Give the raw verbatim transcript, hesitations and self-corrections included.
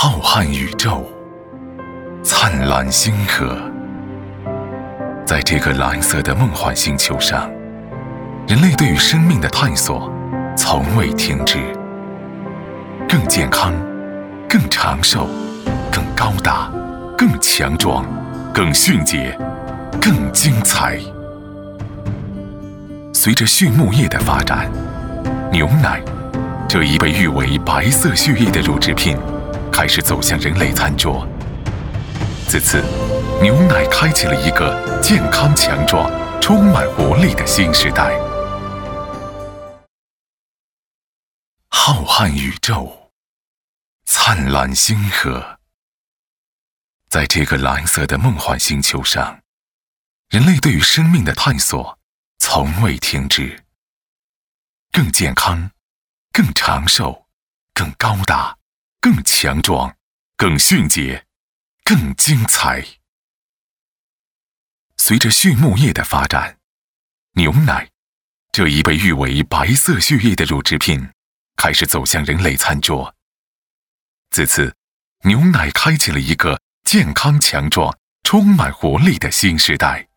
浩瀚宇宙，灿烂星河，在这个蓝色的梦幻星球上，人类对于生命的探索从未停止。更健康，更长寿，更高大，更强壮，更迅捷，更精彩。随着畜牧业的发展，牛奶这一被誉为白色血液的乳制品开始走向人类餐桌。自此，牛奶开启了一个健康强壮、充满活力的新时代。浩瀚宇宙，灿烂星河，在这个蓝色的梦幻星球上，人类对于生命的探索从未停止。更健康，更长寿，更高大，更强壮，更迅捷，更精彩。随着畜牧业的发展，牛奶这一被誉为白色血液的乳制品开始走向人类餐桌。自此，牛奶开启了一个健康强壮、充满活力的新时代。